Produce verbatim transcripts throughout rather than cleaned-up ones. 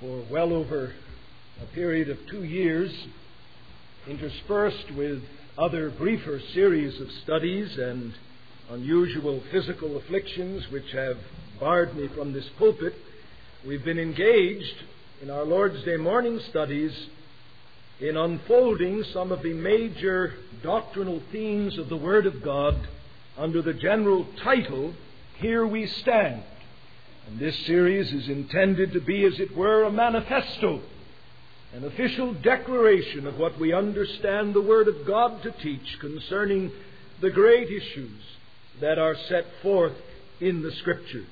for well over a period of two years, interspersed with other briefer series of studies and unusual physical afflictions which have barred me from this pulpit, we've been engaged in our Lord's Day morning studies in unfolding some of the major doctrinal themes of the Word of God under the general title, Here We Stand. And this series is intended to be, as it were, a manifesto, an official declaration of what we understand the Word of God to teach concerning the great issues that are set forth in the Scriptures.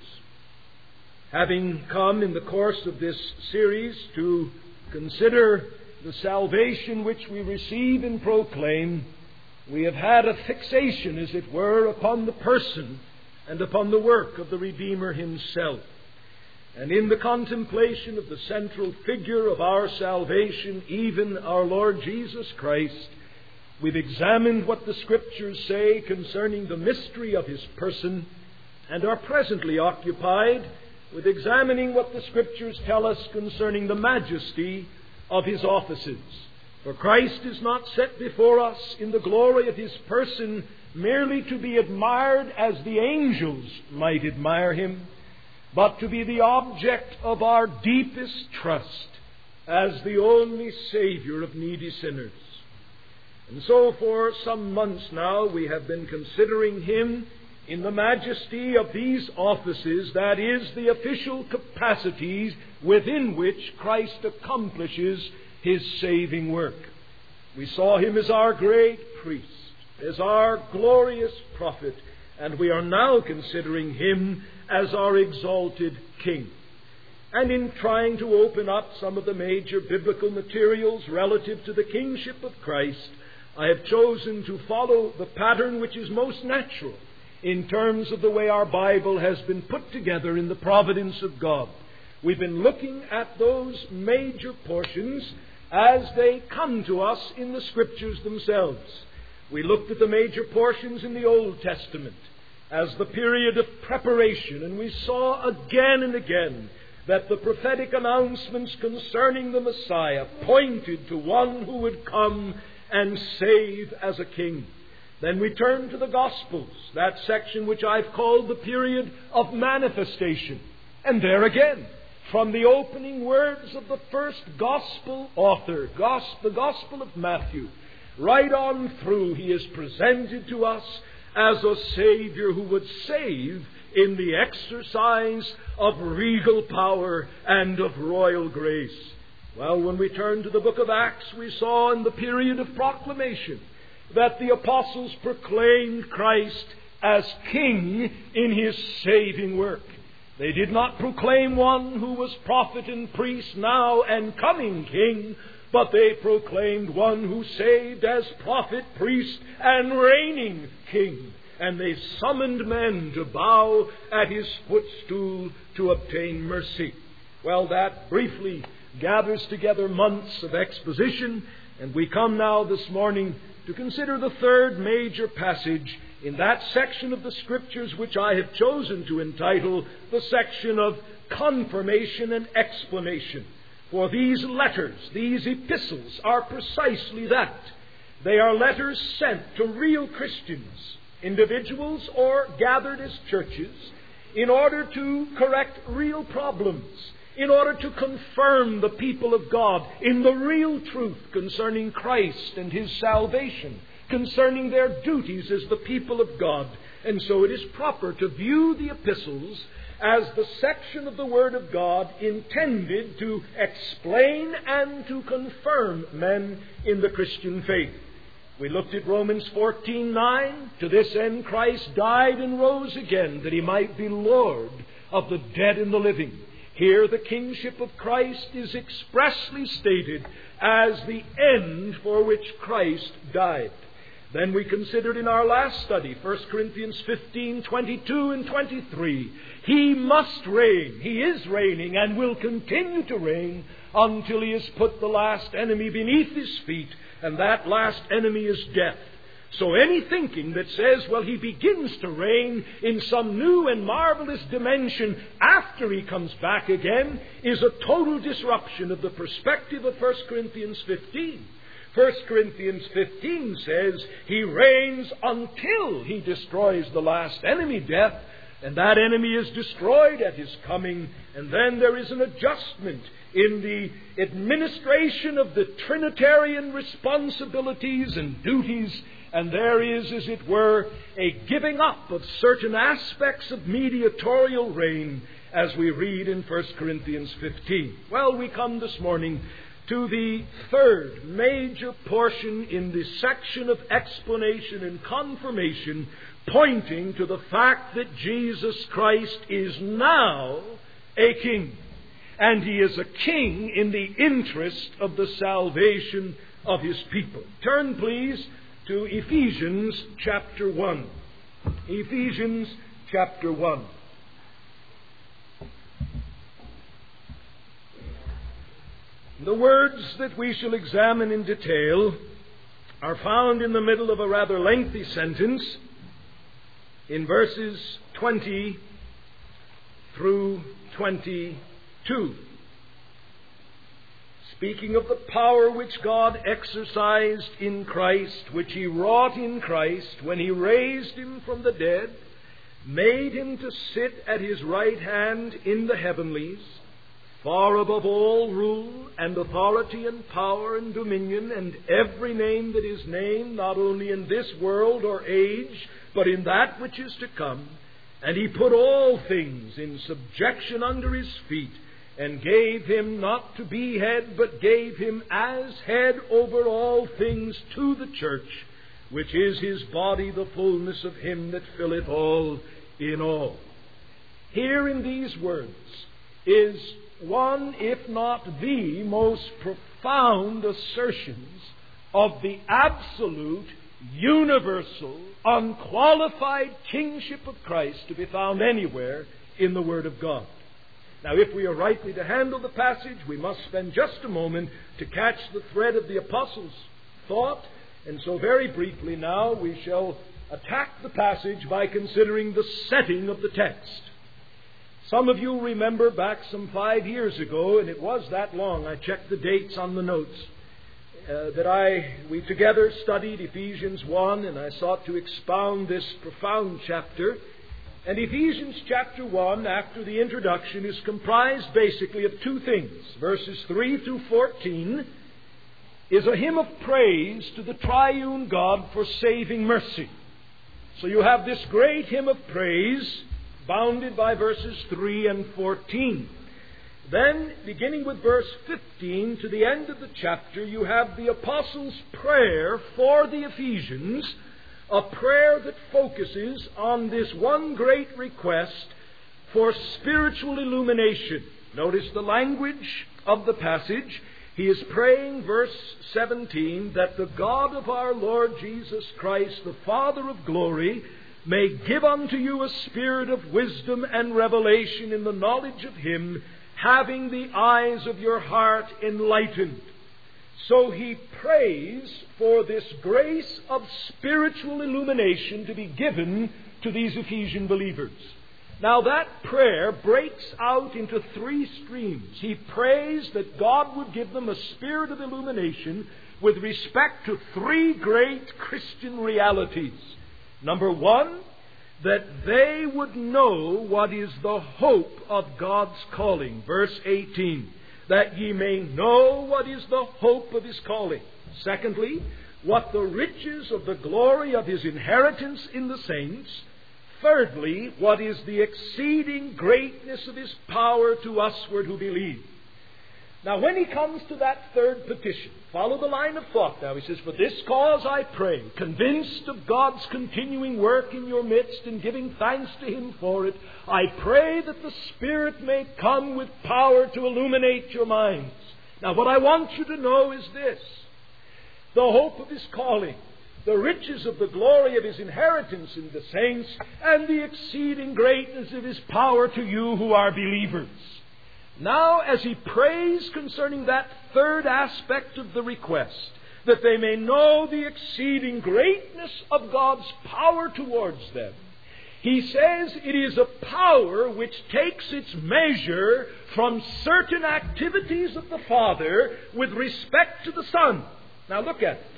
Having come in the course of this series to consider the salvation which we receive and proclaim, we have had a fixation, as it were, upon the person and upon the work of the Redeemer Himself. And in the contemplation of the central figure of our salvation, even our Lord Jesus Christ, we've examined what the Scriptures say concerning the mystery of His person, and are presently occupied with examining what the Scriptures tell us concerning the majesty of His offices. For Christ is not set before us in the glory of His person merely to be admired as the angels might admire Him, but to be the object of our deepest trust as the only Savior of needy sinners. And so for some months now we have been considering Him in the majesty of these offices, that is, the official capacities within which Christ accomplishes His saving work. We saw Him as our great priest, as our glorious prophet, and we are now considering Him as our exalted King. And in trying to open up some of the major biblical materials relative to the kingship of Christ, I have chosen to follow the pattern which is most natural in terms of the way our Bible has been put together in the providence of God. We've been looking at those major portions as they come to us in the Scriptures themselves. We looked at the major portions in the Old Testament as the period of preparation, and we saw again and again that the prophetic announcements concerning the Messiah pointed to one who would come and save as a king. Then we turned to the Gospels, that section which I've called the period of manifestation. And there again, from the opening words of the first Gospel author, the Gospel of Matthew, right on through, he is presented to us as a Savior who would save in the exercise of regal power and of royal grace. Well, when we turn to the book of Acts, we saw in the period of proclamation that the apostles proclaimed Christ as King in His saving work. They did not proclaim one who was prophet and priest now and coming King, but they proclaimed one who saved as prophet, priest, and reigning King. And they summoned men to bow at His footstool to obtain mercy. Well, that briefly gathers together months of exposition, and we come now this morning to consider the third major passage in that section of the Scriptures which I have chosen to entitle the section of confirmation and explanation. For these letters, these epistles, are precisely that. They are letters sent to real Christians, individuals or gathered as churches, in order to correct real problems, in order to confirm the people of God in the real truth concerning Christ and His salvation, concerning their duties as the people of God. And so it is proper to view the epistles as the section of the Word of God intended to explain and to confirm men in the Christian faith. We looked at Romans fourteen nine. To this end Christ died and rose again, that He might be Lord of the dead and the living. Here the kingship of Christ is expressly stated as the end for which Christ died. Then we considered in our last study, First Corinthians fifteen twenty-two and twenty-three. He must reign. He is reigning and will continue to reign until He has put the last enemy beneath His feet, and that last enemy is death. So any thinking that says, well, he begins to reign in some new and marvelous dimension after he comes back again is a total disruption of the perspective of First Corinthians fifteen. First Corinthians fifteen says he reigns until he destroys the last enemy, death, and that enemy is destroyed at his coming, and then there is an adjustment in the administration of the Trinitarian responsibilities and duties, and there is, as it were, a giving up of certain aspects of mediatorial reign, as we read in First Corinthians fifteen. Well, we come this morning to the third major portion in the section of explanation and confirmation, pointing to the fact that Jesus Christ is now a king. And he is a king in the interest of the salvation of his people. Turn, please, to Ephesians chapter one. Ephesians chapter one. The words that we shall examine in detail are found in the middle of a rather lengthy sentence in verses twenty through twenty-two. Speaking of the power which God exercised in Christ, which he wrought in Christ when he raised him from the dead, made him to sit at his right hand in the heavenlies, far above all rule and authority and power and dominion and every name that is named, not only in this world or age, but in that which is to come. And he put all things in subjection under his feet, and gave him not to be head, but gave him as head over all things to the church, which is his body, the fullness of him that filleth all in all. Here in these words is one, if not the most profound assertions of the absolute, universal, unqualified kingship of Christ to be found anywhere in the Word of God. Now, if we are rightly to handle the passage, we must spend just a moment to catch the thread of the apostles' thought. And so very briefly now we shall attack the passage by considering the setting of the text. Some of you remember back some five years ago, and it was that long, I checked the dates on the notes, uh, that I we together studied Ephesians one, and I sought to expound this profound chapter. And Ephesians chapter one, after the introduction, is comprised basically of two things. Verses three through fourteen is a hymn of praise to the triune God for saving mercy. So you have this great hymn of praise bounded by verses three and fourteen. Then, beginning with verse fifteen to the end of the chapter, you have the apostles' prayer for the Ephesians, a prayer that focuses on this one great request for spiritual illumination. Notice the language of the passage. He is praying, verse seventeen, that the God of our Lord Jesus Christ, the Father of glory, may give unto you a spirit of wisdom and revelation in the knowledge of him, having the eyes of your heart enlightened. So he prays for this grace of spiritual illumination to be given to these Ephesian believers. Now that prayer breaks out into three streams. He prays that God would give them a spirit of illumination with respect to three great Christian realities. Number one, that they would know what is the hope of God's calling. Verse eighteen, that ye may know what is the hope of his calling. Secondly, what the riches of the glory of his inheritance in the saints. Thirdly, what is the exceeding greatness of his power to usward who believe. Now, when he comes to that third petition, follow the line of thought now. He says, for this cause I pray, convinced of God's continuing work in your midst and giving thanks to him for it, I pray that the Spirit may come with power to illuminate your minds. Now, what I want you to know is this: the hope of his calling, the riches of the glory of his inheritance in the saints, and the exceeding greatness of his power to you who are believers. Now, as he prays concerning that third aspect of the request, that they may know the exceeding greatness of God's power towards them. He says it is a power which takes its measure from certain activities of the Father with respect to the Son. Now look at it.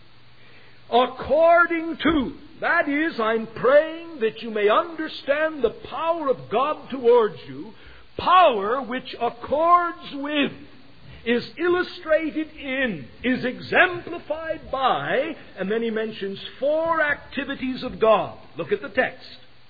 According to, that is, I'm praying that you may understand the power of God towards you, power which accords with, is illustrated in, is exemplified by, and then he mentions four activities of God. Look at the text.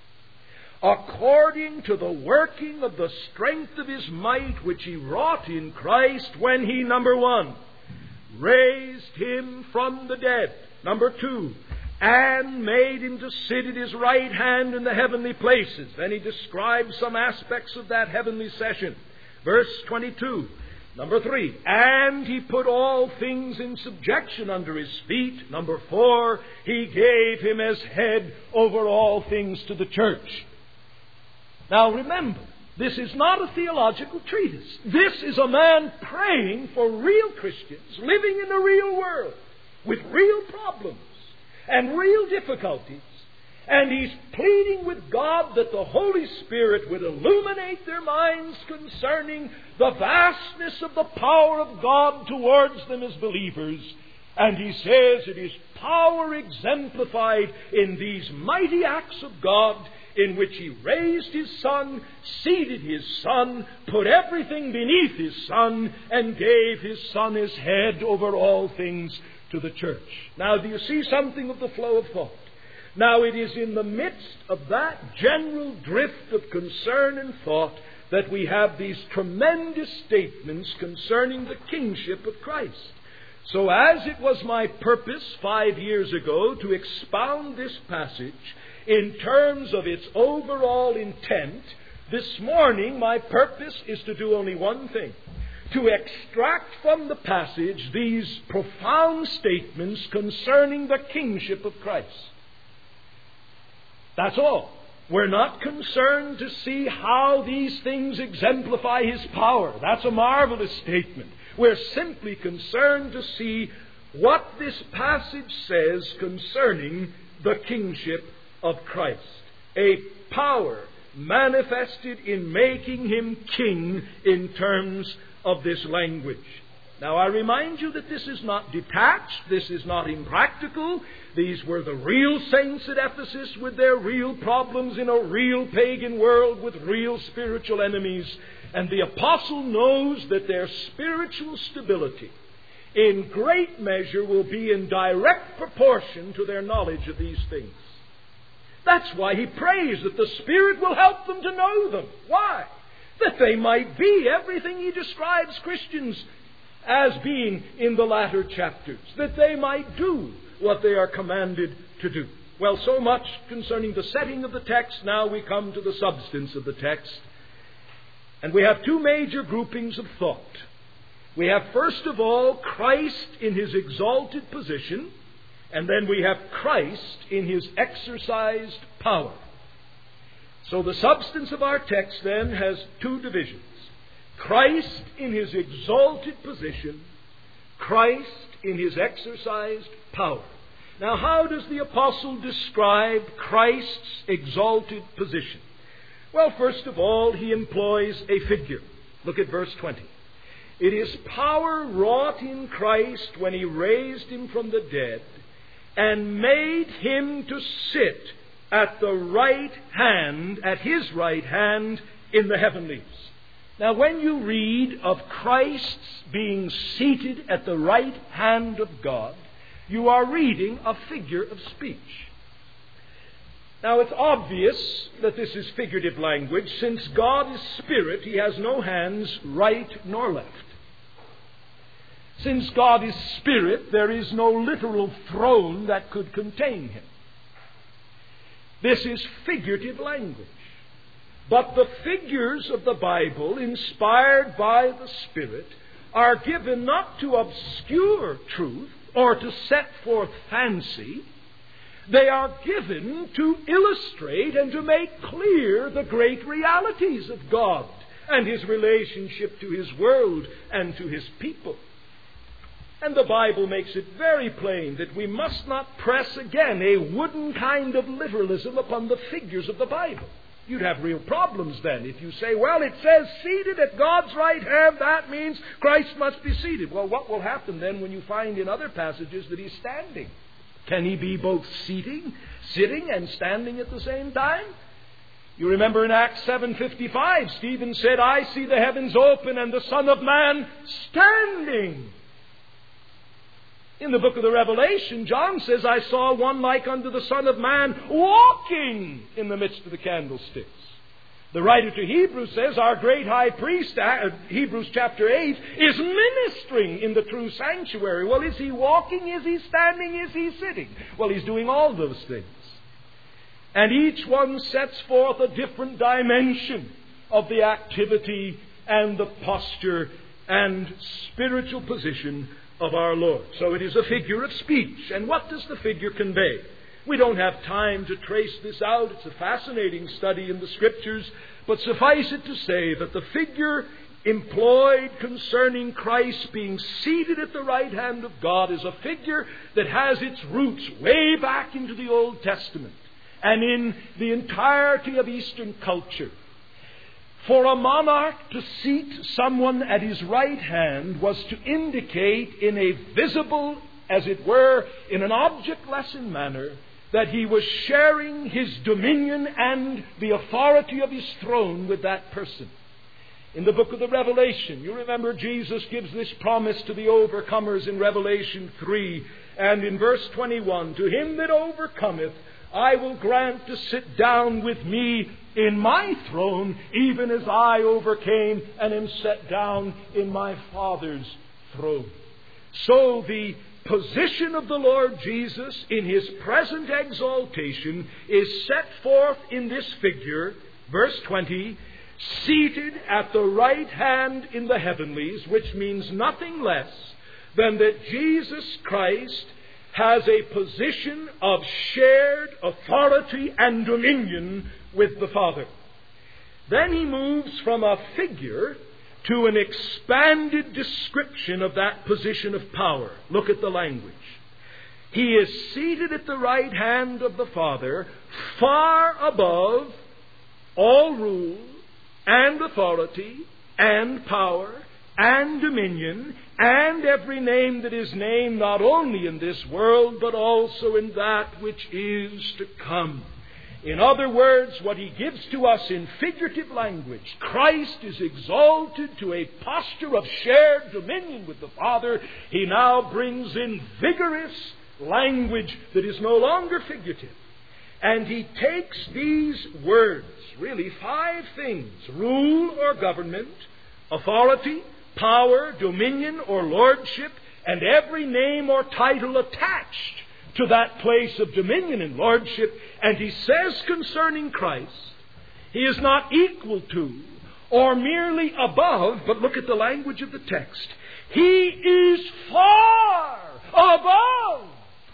According to the working of the strength of His might, which He wrought in Christ when He, number one, raised Him from the dead. Number two, and made Him to sit at His right hand in the heavenly places. Then he describes some aspects of that heavenly session. Verse twenty-two. Number three, and He put all things in subjection under His feet. Number four, He gave Him as head over all things to the church. Now remember, this is not a theological treatise. This is a man praying for real Christians living in a real world with real problems and real difficulties. And he's pleading with God that the Holy Spirit would illuminate their minds concerning the vastness of the power of God towards them as believers. And he says it is power exemplified in these mighty acts of God, in which He raised His Son, seated His Son, put everything beneath His Son, and gave His Son as head over all things to the church. Now, do you see something of the flow of thought? Now, it is in the midst of that general drift of concern and thought that we have these tremendous statements concerning the kingship of Christ. So, as it was my purpose five years ago to expound this passage in terms of its overall intent, this morning my purpose is to do only one thing: to extract from the passage these profound statements concerning the kingship of Christ. That's all. We're not concerned to see how these things exemplify His power. That's a marvelous statement. We're simply concerned to see what this passage says concerning the kingship of Christ. A power manifested in making Him king in terms of this language. Now, I remind you that this is not detached. This is not impractical. These were the real saints at Ephesus with their real problems in a real pagan world with real spiritual enemies. And the apostle knows that their spiritual stability in great measure will be in direct proportion to their knowledge of these things. That's why he prays that the Spirit will help them to know them. Why? That they might be everything he describes Christians as being in the latter chapters. That they might do what they are commanded to do. Well, so much concerning the setting of the text. Now we come to the substance of the text. And we have two major groupings of thought. We have, first of all, Christ in His exalted position. And then we have Christ in His exercised power. So the substance of our text then has two divisions. Christ in His exalted position, Christ in His exercised power. Now, how does the apostle describe Christ's exalted position? Well, first of all, he employs a figure. Look at verse twenty. It is power wrought in Christ when He raised Him from the dead and made Him to sit at the right hand, at His right hand in the heavenlies. Now, when you read of Christ's being seated at the right hand of God, you are reading a figure of speech. Now, it's obvious that this is figurative language. Since God is spirit, He has no hands, right nor left. Since God is spirit, there is no literal throne that could contain Him. This is figurative language. But the figures of the Bible, inspired by the Spirit, are given not to obscure truth or to set forth fancy. They are given to illustrate and to make clear the great realities of God and His relationship to His world and to His people. And the Bible makes it very plain that we must not press again a wooden kind of literalism upon the figures of the Bible. You'd have real problems then if you say, well, it says seated at God's right hand, that means Christ must be seated. Well, what will happen then when you find in other passages that He's standing? Can He be both seating, sitting and standing at the same time? You remember in Acts seven fifty-five, Stephen said, I see the heavens open and the Son of Man standing. In the book of the Revelation, John says, I saw one like unto the Son of Man walking in the midst of the candlesticks. The writer to Hebrews says, our great high priest, uh, Hebrews chapter eight, is ministering in the true sanctuary. Well, is He walking? Is He standing? Is He sitting? Well, He's doing all those things. And each one sets forth a different dimension of the activity and the posture and spiritual position of our Lord. So it is a figure of speech. And what does the figure convey? We don't have time to trace this out. It's a fascinating study in the Scriptures. But suffice it to say that the figure employed concerning Christ being seated at the right hand of God is a figure that has its roots way back into the Old Testament and in the entirety of Eastern culture. For a monarch to seat someone at his right hand was to indicate in a visible, as it were, in an object lesson manner, that he was sharing his dominion and the authority of his throne with that person. In the book of the Revelation, you remember Jesus gives this promise to the overcomers in Revelation three, and in verse twenty-one, to him that overcometh, I will grant to sit down with me in my throne, even as I overcame and am set down in my Father's throne. So the position of the Lord Jesus in His present exaltation is set forth in this figure, verse twenty, seated at the right hand in the heavenlies, which means nothing less than that Jesus Christ has a position of shared authority and dominion with the Father. Then he moves from a figure to an expanded description of that position of power. Look at the language. He is seated at the right hand of the Father, far above all rule and authority and power and dominion and every name that is named, not only in this world but also in that which is to come. In other words, what he gives to us in figurative language, Christ is exalted to a posture of shared dominion with the Father. He now brings in vigorous language that is no longer figurative. And he takes these words, really five things: rule or government, authority, power, dominion or lordship, and every name or title attached to that place of dominion and lordship. And he says concerning Christ, he is not equal to or merely above, but look at the language of the text. He is far above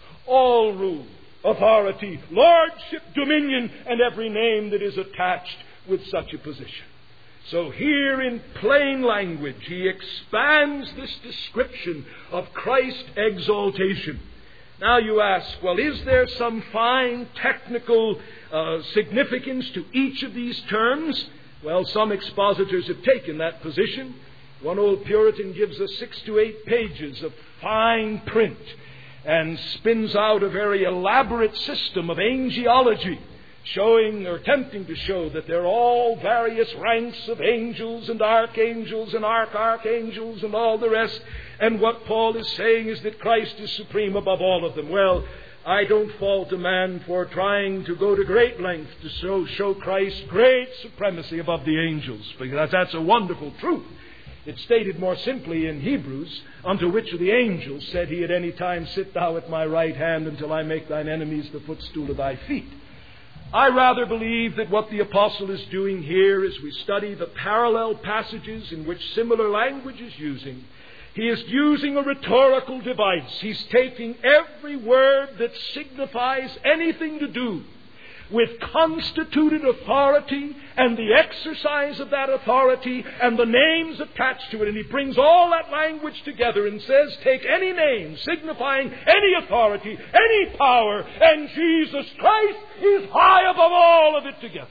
all rule, authority, lordship, dominion, and every name that is attached with such a position. So here in plain language, he expands this description of Christ's exaltation. Now you ask, well, is there some fine technical uh, significance to each of these terms? Well, some expositors have taken that position. One old Puritan gives us six to eight pages of fine print and spins out a very elaborate system of angelology, showing or attempting to show that they're all various ranks of angels and archangels and arch-archangels and all the rest. And what Paul is saying is that Christ is supreme above all of them. Well, I don't fault a man for trying to go to great lengths to show, show Christ's great supremacy above the angels, because that's a wonderful truth. It's stated more simply in Hebrews, unto which of the angels said he at any time, sit thou at my right hand until I make thine enemies the footstool of thy feet. I rather believe that what the apostle is doing here, as we study the parallel passages in which similar language is using, he is using a rhetorical device. He's taking every word that signifies anything to do with constituted authority and the exercise of that authority and the names attached to it. And he brings all that language together and says, take any name signifying any authority, any power, and Jesus Christ is high above all of it together.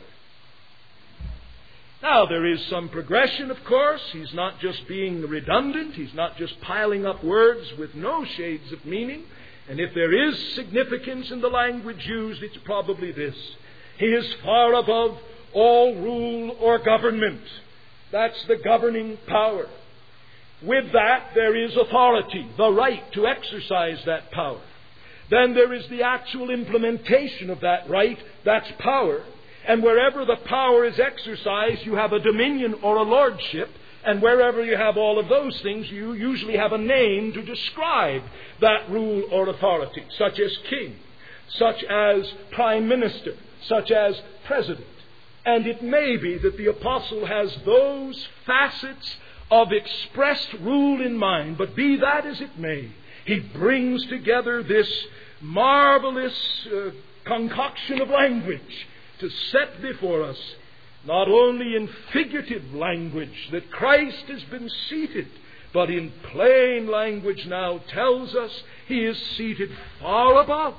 Now, there is some progression, of course. He's not just being redundant. He's not just piling up words with no shades of meaning. And if there is significance in the language used, it's probably this. He is far above all rule or government. That's the governing power. With that, there is authority, the right to exercise that power. Then there is the actual implementation of that right. That's power. And wherever the power is exercised, you have a dominion or a lordship. And wherever you have all of those things, you usually have a name to describe that rule or authority, such as king, such as prime minister, such as president. And it may be that the apostle has those facets of expressed rule in mind, but be that as it may, he brings together this marvelous uh, concoction of language to set before us, not only in figurative language that Christ has been seated, but in plain language now tells us he is seated far above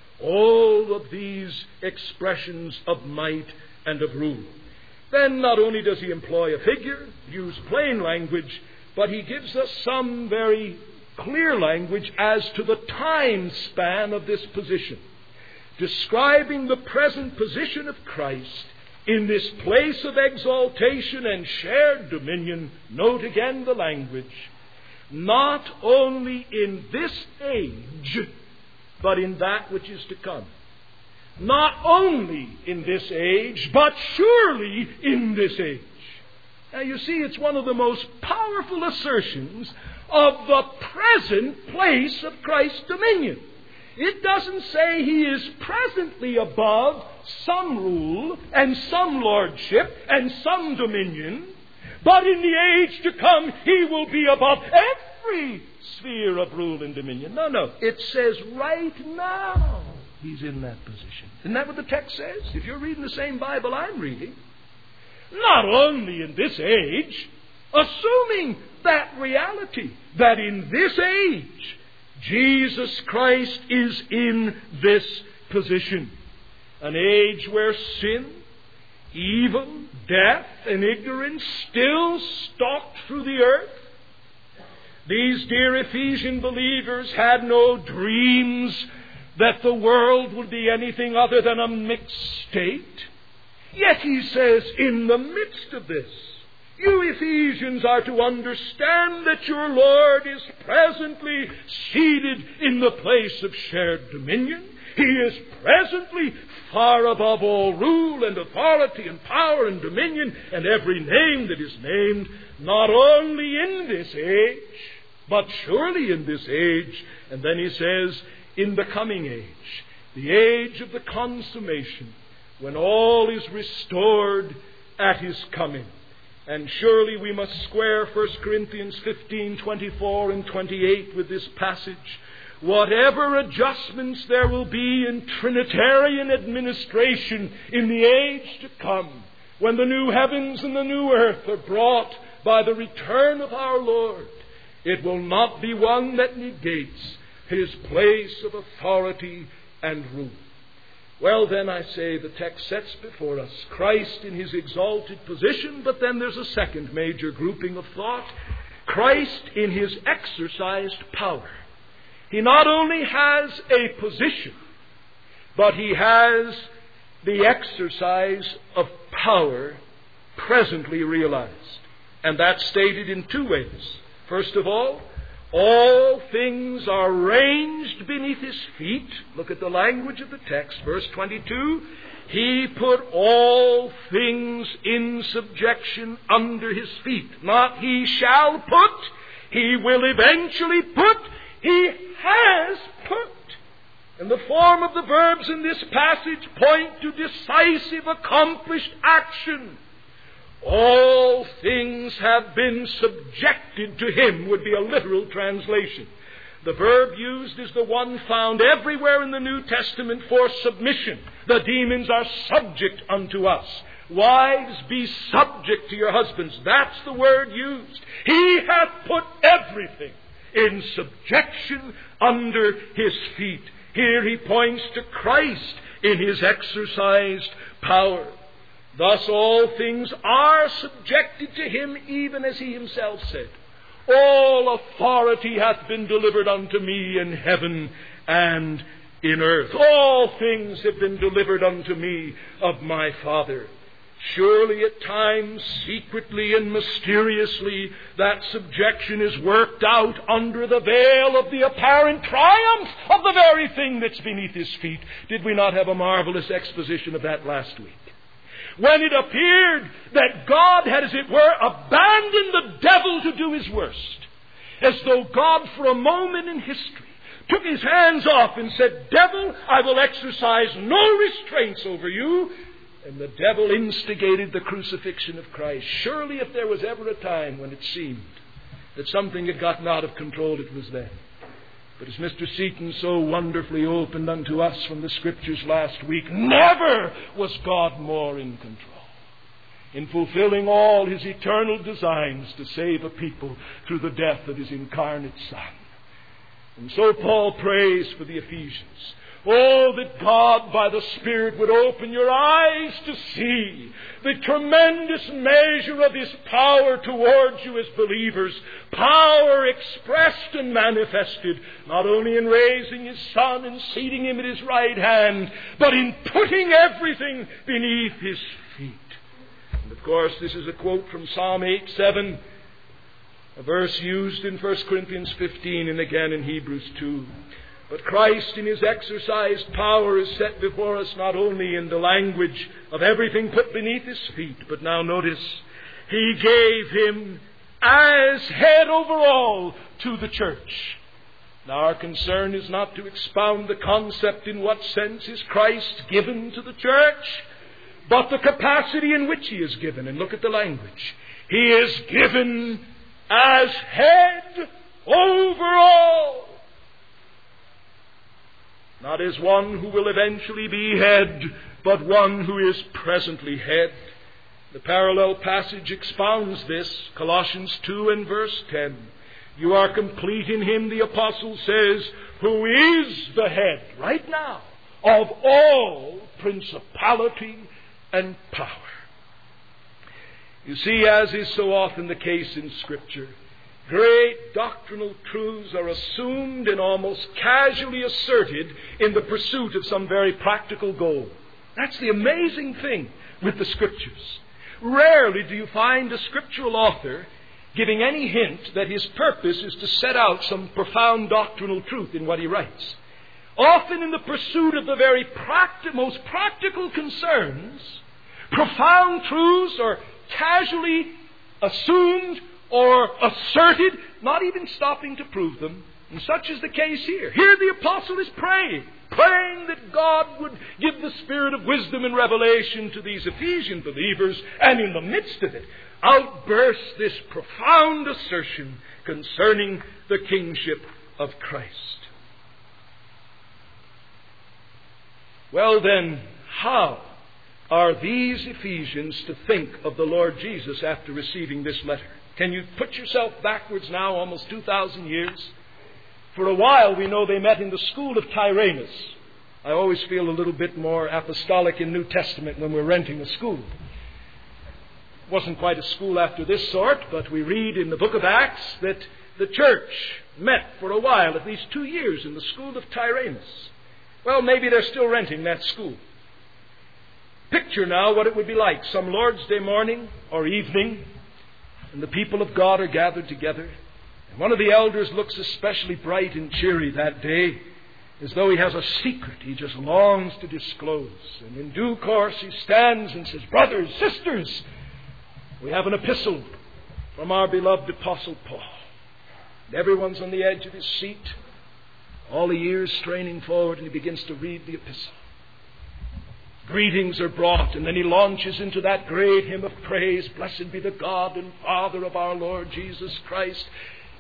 all of these expressions of might and of rule. Then not only does he employ a figure, use plain language, but he gives us some very clear language as to the time span of this position, describing the present position of Christ in this place of exaltation and shared dominion. Note again the language. Not only in this age, but in that which is to come. Not only in this age, but surely in this age. Now you see, it's one of the most powerful assertions of the present place of Christ's dominion. It doesn't say he is presently above some rule and some lordship and some dominion, but in the age to come he will be above every sphere of rule and dominion. No, no. It says right now he's in that position. Isn't that what the text says? If you're reading the same Bible I'm reading, not only in this age, assuming that reality, that in this age Jesus Christ is in this position. An age where sin, evil, death, and ignorance still stalked through the earth. These dear Ephesian believers had no dreams that the world would be anything other than a mixed state. Yet he says, in the midst of this, you Ephesians are to understand that your Lord is presently seated in the place of shared dominion. He is presently far above all rule and authority and power and dominion and every name that is named, not only in this age, but surely in this age. And then he says, in the coming age, the age of the consummation, when all is restored at his coming. And surely we must square First Corinthians fifteen, twenty-four and twenty-eight with this passage. Whatever adjustments there will be in Trinitarian administration in the age to come, when the new heavens and the new earth are brought by the return of our Lord, it will not be one that negates his place of authority and rule. Well, then, I say, the text sets before us Christ in his exalted position, but then there's a second major grouping of thought. Christ in his exercised power. He not only has a position, but he has the exercise of power presently realized. And that's stated in two ways. First of all, all things are ranged beneath his feet. Look at the language of the text. Verse twenty-two. He put all things in subjection under his feet. Not he shall put. He will eventually put. He has put. And the form of the verbs in this passage point to decisive, accomplished action. All things have been subjected to him would be a literal translation. The verb used is the one found everywhere in the New Testament for submission. The demons are subject unto us. Wives, be subject to your husbands. That's the word used. He hath put everything in subjection under his feet. Here he points to Christ in his exercised power. Thus all things are subjected to him, even as he himself said, all authority hath been delivered unto me in heaven and in earth. All things have been delivered unto me of my Father. Surely at times, secretly and mysteriously, that subjection is worked out under the veil of the apparent triumph of the very thing that's beneath his feet. Did we not have a marvelous exposition of that last week? When it appeared that God had, as it were, abandoned the devil to do his worst, as though God for a moment in history took his hands off and said, "Devil, I will exercise no restraints over you." And the devil instigated the crucifixion of Christ. Surely if there was ever a time when it seemed that something had gotten out of control, it was then. But as Mister Seaton so wonderfully opened unto us from the Scriptures last week, never was God more in control, in fulfilling all his eternal designs to save a people through the death of his incarnate Son. And so Paul prays for the Ephesians. Oh, that God by the Spirit would open your eyes to see the tremendous measure of his power towards you as believers. Power expressed and manifested, not only in raising his Son and seating him at his right hand, but in putting everything beneath his feet. And of course, this is a quote from Psalm eight seven, a verse used in First Corinthians fifteen and again in Hebrews two. But Christ in his exercised power is set before us not only in the language of everything put beneath his feet, but now notice, he gave him as head over all to the church. Now our concern is not to expound the concept in what sense is Christ given to the church, but the capacity in which he is given. And look at the language. He is given as head over all. Not as one who will eventually be head, but one who is presently head. The parallel passage expounds this, Colossians two and verse ten. You are complete in him, the apostle says, who is the head, right now, of all principality and power. You see, as is so often the case in Scripture, great doctrinal truths are assumed and almost casually asserted in the pursuit of some very practical goal. That's the amazing thing with the Scriptures. Rarely do you find a scriptural author giving any hint that his purpose is to set out some profound doctrinal truth in what he writes. Often in the pursuit of the very practi- most practical concerns, profound truths are casually assumed or asserted, not even stopping to prove them. And such is the case here. Here the apostle is praying, praying that God would give the spirit of wisdom and revelation to these Ephesian believers, and in the midst of it, outbursts this profound assertion concerning the kingship of Christ. Well then, how are these Ephesians to think of the Lord Jesus after receiving this letter? Can you put yourself backwards now almost two thousand years? For a while we know they met in the school of Tyrannus. I always feel a little bit more apostolic in New Testament when we're renting a school. It wasn't quite a school after this sort, but we read in the book of Acts that the church met for a while, at least two years, in the school of Tyrannus. Well, maybe they're still renting that school. Picture now what it would be like some Lord's Day morning or evening, and the people of God are gathered together. And one of the elders looks especially bright and cheery that day, as though he has a secret he just longs to disclose. And in due course he stands and says, "Brothers, sisters, we have an epistle from our beloved Apostle Paul." And everyone's on the edge of his seat, all the ears straining forward, and he begins to read the epistle. Greetings are brought, and then he launches into that great hymn of praise, "Blessed be the God and Father of our Lord Jesus Christ."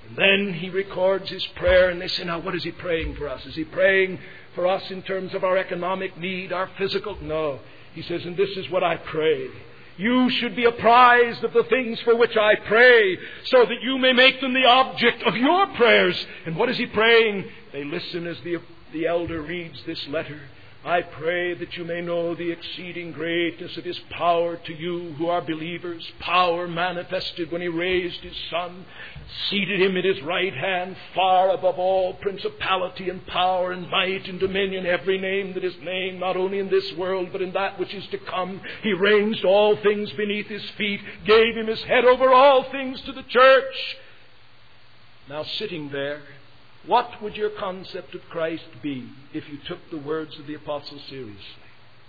And then he records his prayer, and they say, now what is he praying for us? Is he praying for us in terms of our economic need, our physical? No. He says, and this is what I pray. You should be apprised of the things for which I pray, so that you may make them the object of your prayers. And what is he praying? They listen as the, the elder reads this letter. I pray that you may know the exceeding greatness of his power to you who are believers, power manifested when he raised his Son, seated him at his right hand, far above all principality and power and might and dominion, every name that is named, not only in this world, but in that which is to come. He ranged all things beneath his feet, gave him his head over all things to the church. Now sitting there, what would your concept of Christ be if you took the words of the apostle seriously?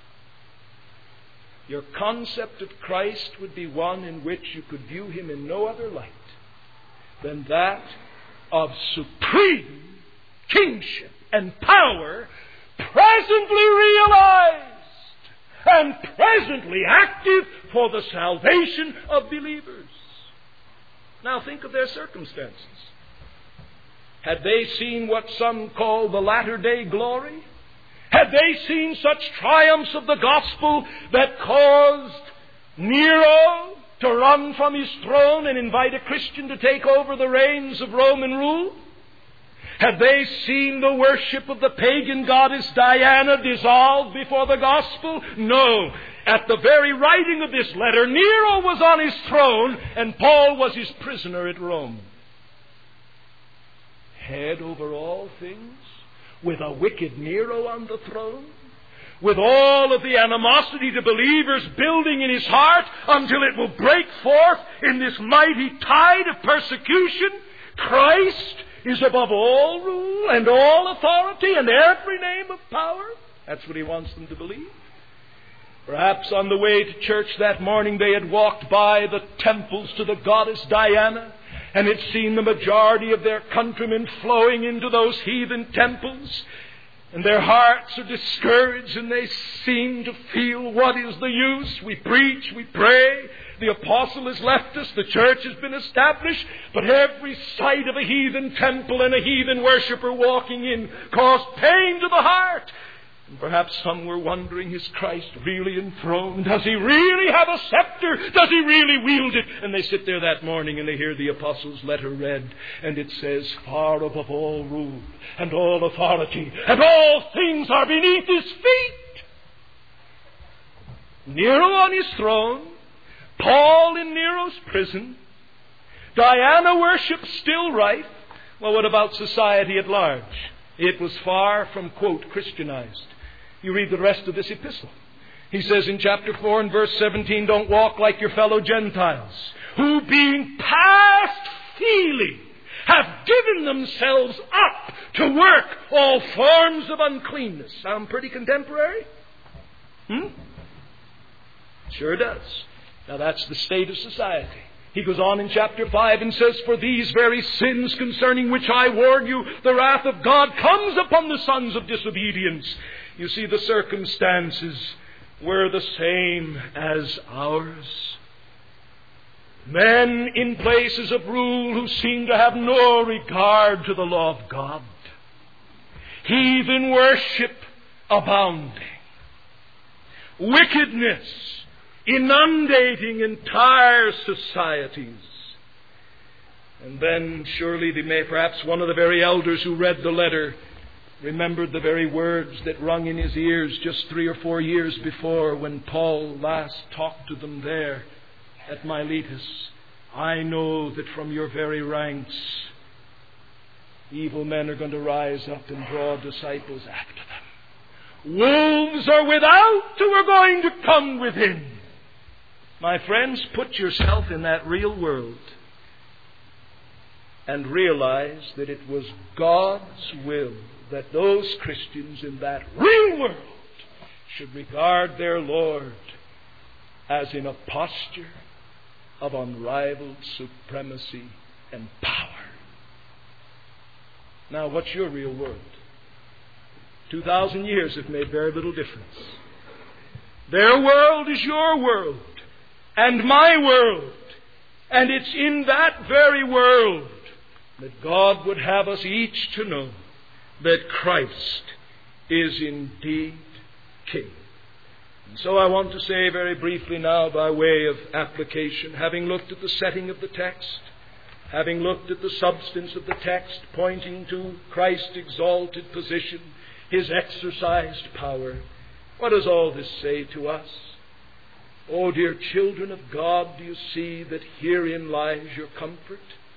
Your concept of Christ would be one in which you could view him in no other light than that of supreme kingship and power, presently realized and presently active for the salvation of believers. Now think of their circumstances. Had they seen what some call the latter-day glory? Had they seen such triumphs of the gospel that caused Nero to run from his throne and invite a Christian to take over the reins of Roman rule? Had they seen the worship of the pagan goddess Diana dissolved before the gospel? No. At the very writing of this letter, Nero was on his throne and Paul was his prisoner at Rome. Head over all things, with a wicked Nero on the throne, with all of the animosity to believers building in his heart until it will break forth in this mighty tide of persecution. Christ is above all rule and all authority and every name of power. That's what he wants them to believe. Perhaps on the way to church that morning they had walked by the temples to the goddess Diana and had seen the majority of their countrymen flowing into those heathen temples. And their hearts are discouraged and they seem to feel, what is the use? We preach, we pray. The apostle has left us. The church has been established. But every sight of a heathen temple and a heathen worshiper walking in caused pain to the heart. And perhaps some were wondering, is Christ really enthroned? Does he really have a scepter? Does he really wield it? And they sit there that morning and they hear the apostle's letter read. And it says, far above all rule and all authority and all things are beneath his feet. Nero on his throne, Paul in Nero's prison, Diana worship still rife. Well, what about society at large? It was far from, quote, Christianized. You read the rest of this epistle. He says in chapter four and verse seventeen, don't walk like your fellow Gentiles, who being past feeling have given themselves up to work all forms of uncleanness. Sound pretty contemporary? Hmm? Sure does. Now that's the state of society. He goes on in chapter five and says, for these very sins concerning which I warn you, the wrath of God comes upon the sons of disobedience. You see, the circumstances were the same as ours. Men in places of rule who seem to have no regard to the law of God. Heathen worship abounding. Wickedness inundating entire societies. And then surely they may, perhaps one of the very elders who read the letter remembered the very words that rung in his ears just three or four years before when Paul last talked to them there at Miletus. I know that from your very ranks evil men are going to rise up and draw disciples after them. Wolves are without who are going to come within. My friends, put yourself in that real world and realize that it was God's will that those Christians in that real world should regard their Lord as in a posture of unrivaled supremacy and power. Now, what's your real world? Two thousand years have made very little difference. Their world is your world and my world. And it's in that very world that God would have us each to know that Christ is indeed King. And so I want to say very briefly now, by way of application, having looked at the setting of the text, having looked at the substance of the text, pointing to Christ's exalted position, His exercised power, what does all this say to us? Oh, dear children of God, do you see that herein lies your comfort?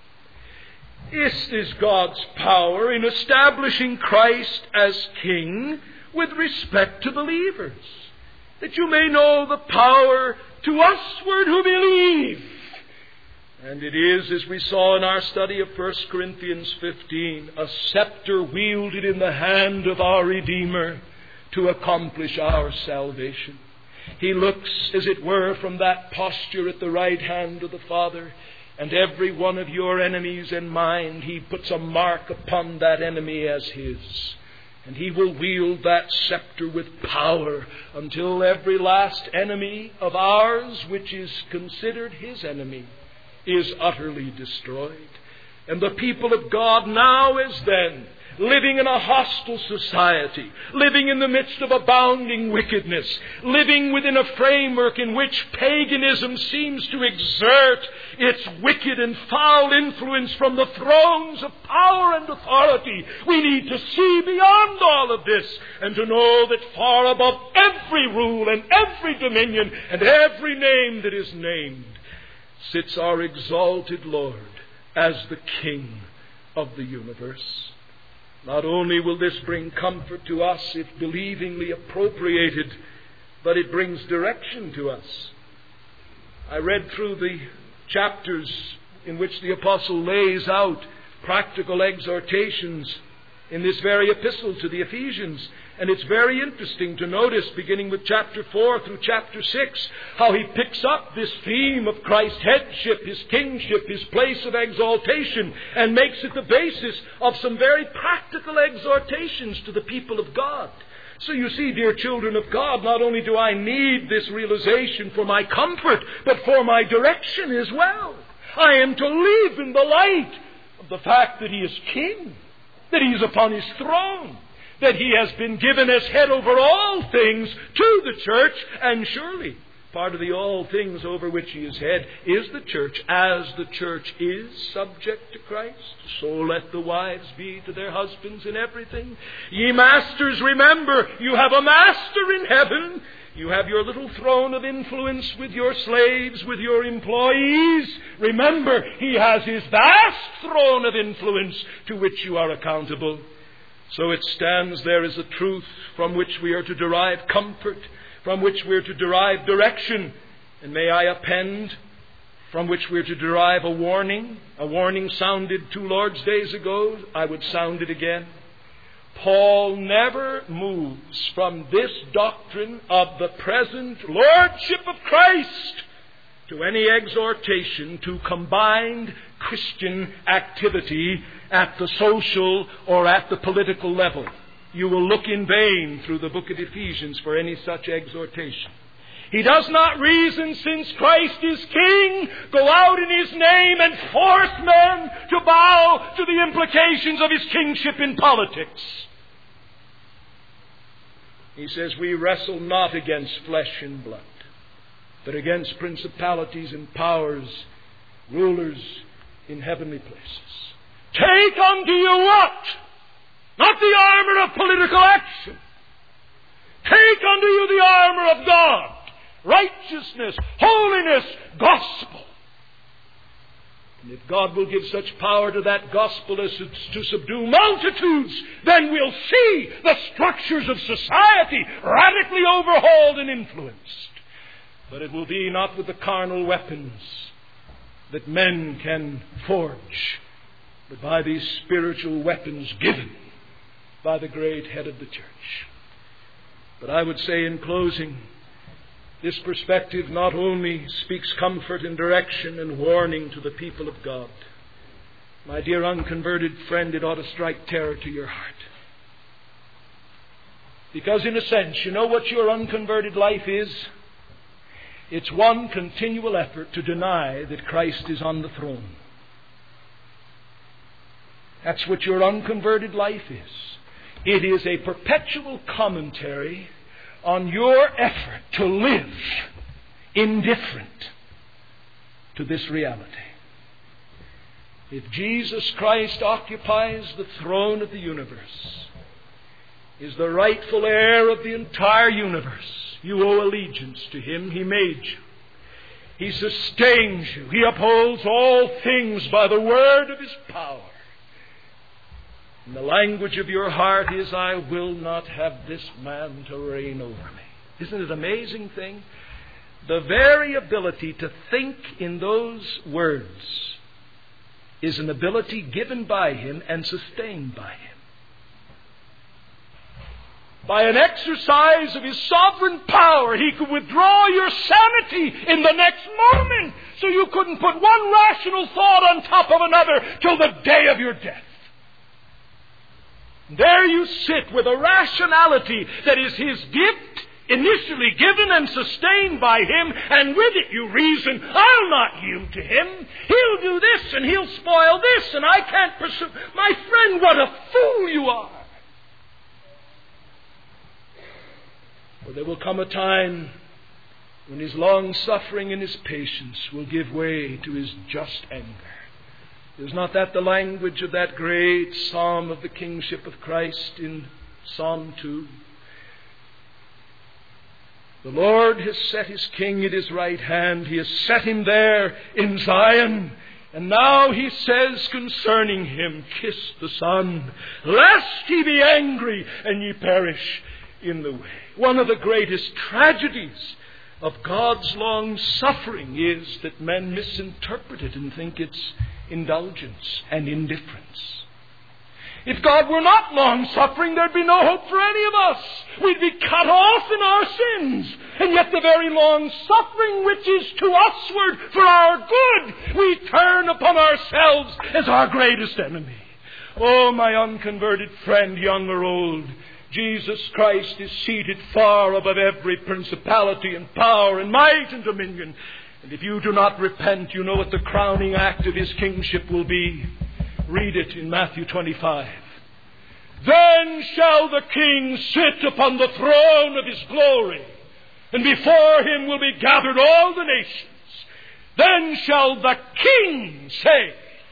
This is God's power in establishing Christ as King with respect to believers, that you may know the power to usward who believe. And it is, as we saw in our study of First Corinthians fifteen, a scepter wielded in the hand of our Redeemer to accomplish our salvation. He looks, as it were, from that posture at the right hand of the Father, and every one of your enemies in mind, He puts a mark upon that enemy as His. And He will wield that scepter with power until every last enemy of ours, which is considered His enemy, is utterly destroyed. And the people of God, now as then, living in a hostile society, living in the midst of abounding wickedness, living within a framework in which paganism seems to exert its wicked and foul influence from the thrones of power and authority, we need to see beyond all of this and to know that far above every rule and every dominion and every name that is named sits our exalted Lord as the King of the universe. Not only will this bring comfort to us if believingly appropriated, but it brings direction to us. I read through the chapters in which the apostle lays out practical exhortations in this very epistle to the Ephesians. And it's very interesting to notice, beginning with chapter four through chapter six, how he picks up this theme of Christ's headship, His kingship, His place of exaltation, and makes it the basis of some very practical exhortations to the people of God. So you see, dear children of God, not only do I need this realization for my comfort, but for my direction as well. I am to live in the light of the fact that He is King, that He is upon His throne, that He has been given as head over all things to the church, and surely part of the all things over which He is head is the church. As the church is subject to Christ, so let the wives be to their husbands in everything. Ye masters, remember, you have a master in heaven. You have your little throne of influence with your slaves, with your employees. Remember, He has His vast throne of influence to which you are accountable. So it stands there as a truth from which we are to derive comfort, from which we are to derive direction, and may I append, from which we are to derive a warning. A warning sounded two Lord's days ago. I would sound it again. Paul never moves from this doctrine of the present Lordship of Christ to any exhortation to combined Christian activity at the social or at the political level. You will look in vain through the book of Ephesians for any such exhortation. He does not reason, since Christ is King, go out in His name and force men to bow to the implications of His kingship in politics. He says, we wrestle not against flesh and blood, but against principalities and powers, rulers in heavenly places. Take unto you what? Not the armor of political action. Take unto you the armor of God. Righteousness, holiness, gospel. And if God will give such power to that gospel as to subdue multitudes, then we'll see the structures of society radically overhauled and influenced. But it will be not with the carnal weapons that men can forge, but by these spiritual weapons given by the great head of the church. But I would say in closing, this perspective not only speaks comfort and direction and warning to the people of God. My dear unconverted friend, it ought to strike terror to your heart. Because in a sense, you know what your unconverted life is? It's one continual effort to deny that Christ is on the throne. That's what your unconverted life is. It is a perpetual commentary on your effort to live indifferent to this reality. If Jesus Christ occupies the throne of the universe, is the rightful heir of the entire universe, you owe allegiance to Him. He made you. He sustains you. He upholds all things by the word of His power. And the language of your heart is, I will not have this man to reign over me. Isn't it an amazing thing? The very ability to think in those words is an ability given by Him and sustained by Him. By an exercise of His sovereign power, He could withdraw your sanity in the next moment, so you couldn't put one rational thought on top of another till the day of your death. There you sit with a rationality that is His gift, initially given and sustained by Him, and with it you reason, I'll not yield to Him. He'll do this and He'll spoil this and I can't pursue. My friend, what a fool you are. For there will come a time when His long suffering and His patience will give way to His just anger. Is not that the language of that great psalm of the kingship of Christ in Psalm two? The Lord has set His king at His right hand. He has set Him there in Zion. And now He says concerning Him, kiss the Son, lest He be angry and ye perish in the way. One of the greatest tragedies of God's long suffering is that men misinterpret it and think it's indulgence and indifference. If God were not long-suffering, there'd be no hope for any of us. We'd be cut off in our sins. And yet the very long-suffering which is to usward for our good, we turn upon ourselves as our greatest enemy. Oh, my unconverted friend, young or old, Jesus Christ is seated far above every principality and power and might and dominion. And if you do not repent, you know what the crowning act of His kingship will be. Read it in Matthew twenty-five. Then shall the King sit upon the throne of His glory, and before Him will be gathered all the nations. Then shall the King say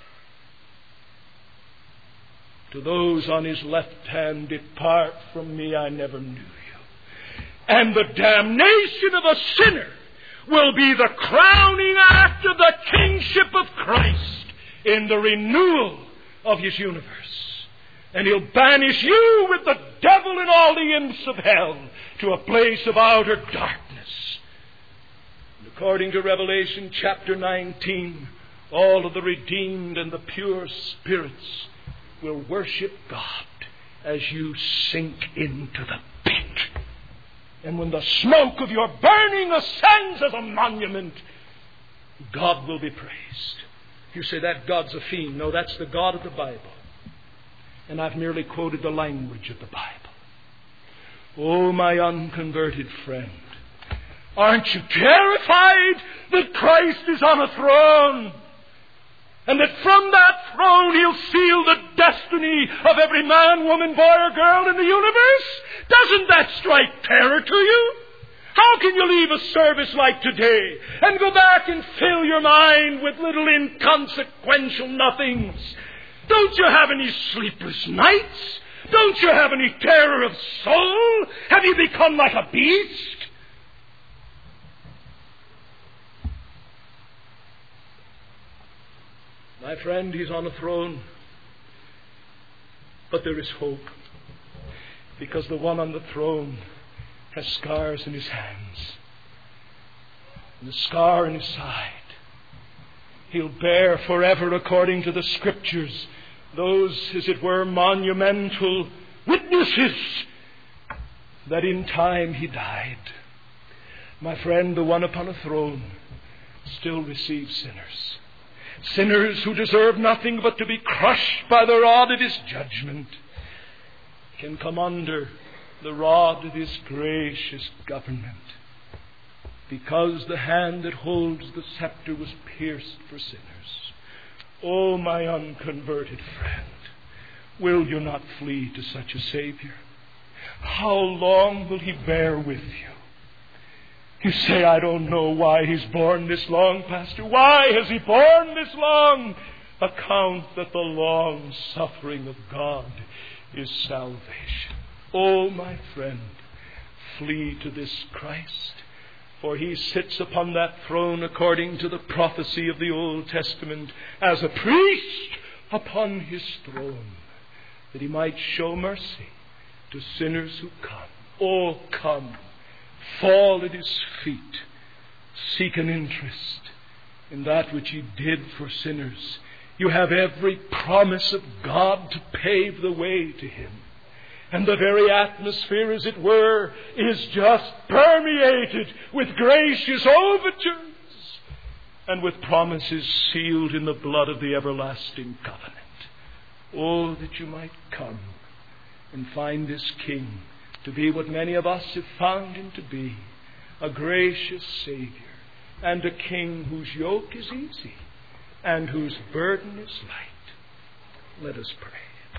to those on His left hand, depart from me, I never knew you. And the damnation of a sinner will be the crowning act of the kingship of Christ in the renewal of His universe. And He'll banish you with the devil and all the imps of hell to a place of outer darkness. And according to Revelation chapter nineteen, all of the redeemed and the pure spirits will worship God as you sink into the pit. And when the smoke of your burning ascends as a monument, God will be praised. You say, that God's a fiend. No, that's the God of the Bible. And I've merely quoted the language of the Bible. Oh, my unconverted friend, aren't you terrified that Christ is on a throne? And that from that throne He'll seal the destiny of every man, woman, boy, or girl in the universe? Doesn't that strike terror to you? How can you leave a service like today and go back and fill your mind with little inconsequential nothings? Don't you have any sleepless nights? Don't you have any terror of soul? Have you become like a beast? My friend, He's on a throne. But there is hope. Because the one on the throne has scars in his hands. And a scar in his side. He'll bear forever, according to the Scriptures, those, as it were, monumental witnesses that in time He died. My friend, the one upon a throne still receives sinners. Sinners who deserve nothing but to be crushed by the rod of His judgment can come under the rod of His gracious government, because the hand that holds the scepter was pierced for sinners. Oh, my unconverted friend, Will you not flee to such a Savior? How long will He bear with you? You say, I don't know why He's borne this long, Pastor. Why has He borne this long? Account that the long suffering of God is salvation. Oh, my friend, flee to this Christ, for He sits upon that throne according to the prophecy of the Old Testament as a priest upon His throne, that He might show mercy to sinners who come. Oh, come, fall at His feet, seek an interest in that which He did for sinners. You have every promise of God to pave the way to Him. And the very atmosphere, as it were, is just permeated with gracious overtures and with promises sealed in the blood of the everlasting covenant. Oh, that you might come and find this King to be what many of us have found Him to be, a gracious Savior and a King whose yoke is easy and whose burden is light. Let us pray.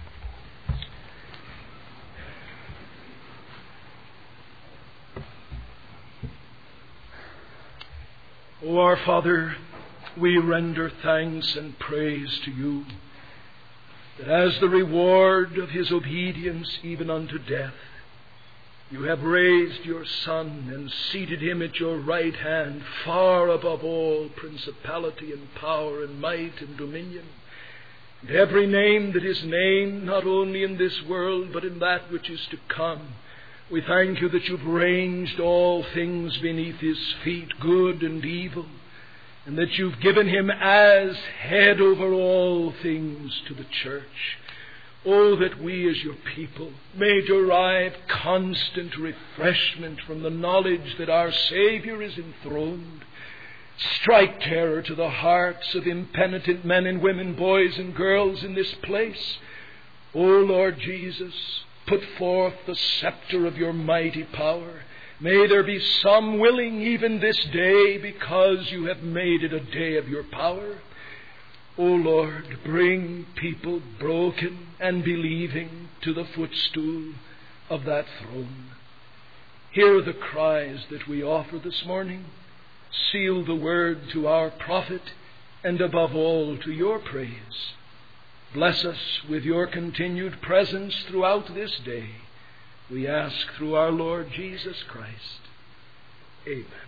O our Father, we render thanks and praise to You, that as the reward of His obedience even unto death, You have raised Your Son and seated Him at Your right hand, far above all principality and power and might and dominion, and every name that is named, not only in this world, but in that which is to come. We thank You that You've ranged all things beneath His feet, good and evil, and that You've given Him as head over all things to the church. Oh, that we as Your people may derive constant refreshment from the knowledge that our Savior is enthroned. Strike terror to the hearts of impenitent men and women, boys and girls in this place. O Lord Jesus, put forth the scepter of Your mighty power. May there be some willing even this day, because You have made it a day of Your power. O Lord, bring people broken and believing to the footstool of that throne. Hear the cries that we offer this morning. Seal the word to our prophet, and above all to Your praise. Bless us with Your continued presence throughout this day. We ask through our Lord Jesus Christ. Amen.